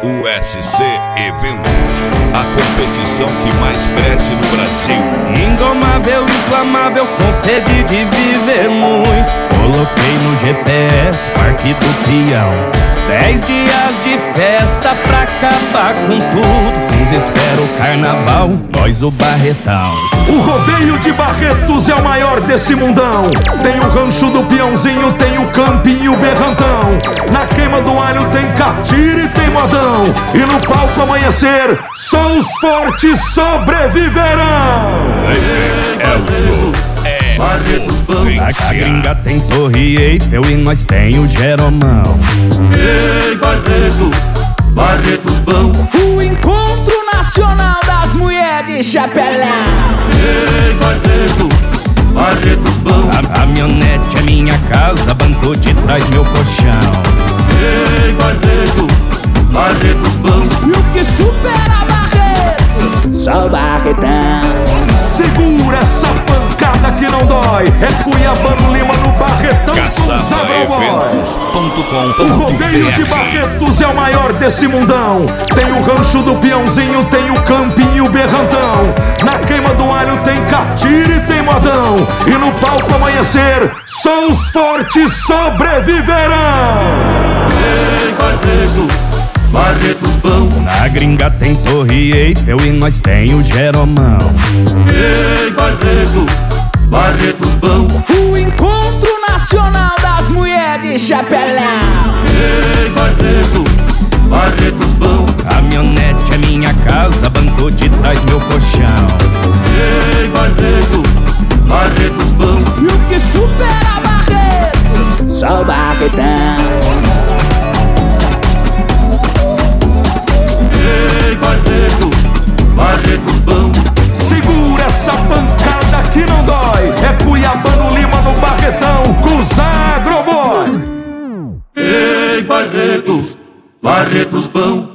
USC Eventos, a competição que mais cresce no Brasil. Indomável, inflamável, com sede de viver muito. Coloquei no GPS, Parque do Peão. 10 dias de festa pra acabar com tudo. Uns esperam o carnaval, nós o Barretão. O rodeio de Barretos é o maior desse mundão. Tem o rancho do Peãozinho, tem o campinho e o berrantão. Na queima do alho tem catira e tem modão. E no palco amanhecer, só os fortes sobreviverão. Barretos A gringa tem Torre Eiffel e nós tem o Jeromão. Ei, Barretos bom. O encontro nacional das mulheres de chapelão. Ei, Barretos bom. A caminhonete é minha casa, banco de trás meu colchão. Ei, Barretos bom. E o que supera Barretos? Só o Barretão. Segura essa pancada que não dói. É Cuiabano Lima no Barretão dos Agroboys. O rodeio de Barretos é o maior desse mundão. Tem o rancho do Peãozinho, tem o campinho e o berrantão. Na queima do alho tem catira e tem modão. E no palco amanhecer, só os fortes sobreviverão. Ei, Barretos bom. Na gringa tem Torre Eiffel e nós tem o Jeromão. Ei, Barretos bom. O encontro nacional das mulheres de chapelão. Ei, Barretos bom. Caminhonete é minha casa, banco de trás meu colchão. Ei, Barretos bom. E o que supera Barretos? Só o Barretão. Barretos bom. Segura essa pancada que não dói. É Cuiabano Lima no Barretão com os Agroboys. Ei, Barretos bom.